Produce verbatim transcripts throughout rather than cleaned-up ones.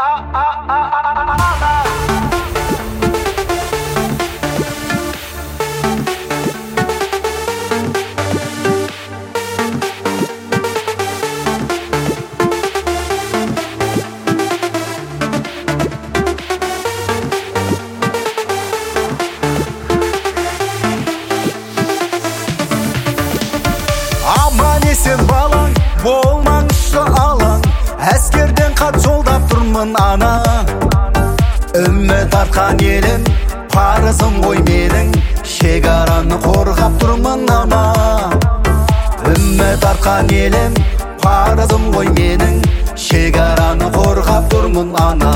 Сен балаң, болмаңшы алаң, әскерден қат жолдап тұрмын ана. Үміт артқан елім, парызым ғой менің, шекараны қорғап тұрмын ана. Үміт артқан елім, парызым ғой менің, шекараны қорғап тұрмын ана.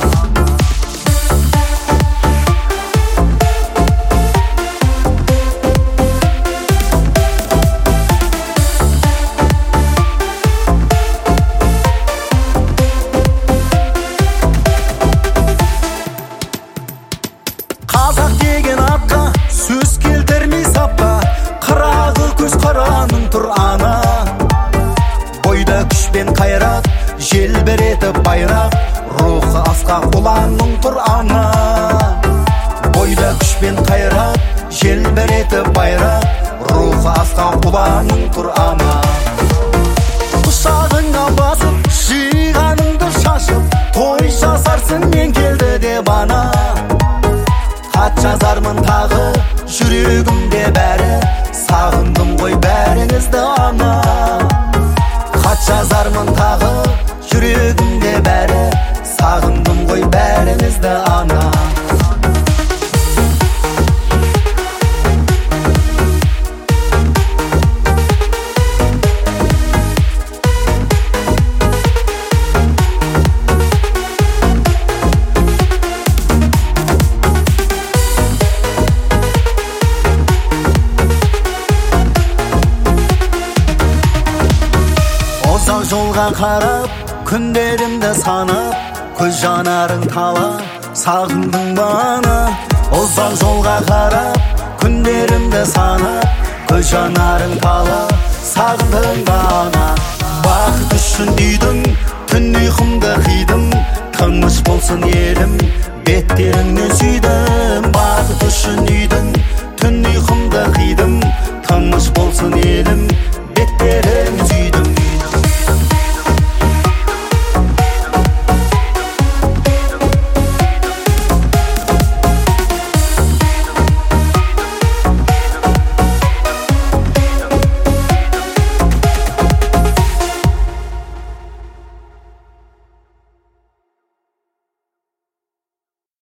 Қазақ деген атқа сөз келтірмей сапқа, қырағы көз қыраның тұр ана. Бойда күш пен қайрат, желбіретіп байрақ, рухы асқақ ұланның тұр ана. Бойда күш пен қайрат, желбіретіп байрақ, рухы асқақ ұланның тұр ана. Құшағыңа басып, жиғаныңды шашып, той жасарсың мен келді деп ана. Хат жазармын тағы, жүрегімде бәрі, сағындым ғой бәріңізді ана. Хат жазармын тағы, жүрегімде бәрі, сағындым ғой бәріңізді ана. Ұзақ жолға қарап, күндерімді санап, көз жанарың тала, сағындың бана. Ұзақ жолға қарап, күндерімді санап, көз жанарың тала, сағындың бана. Бақыт үшін үйдің, түн ұйқымды қидым, тыныш болсын елім, беттеріңнен сүйдім. Бақыт үшін үйдің, түн ұйқымды қидым, тыныш болсын елім, беттеріңнен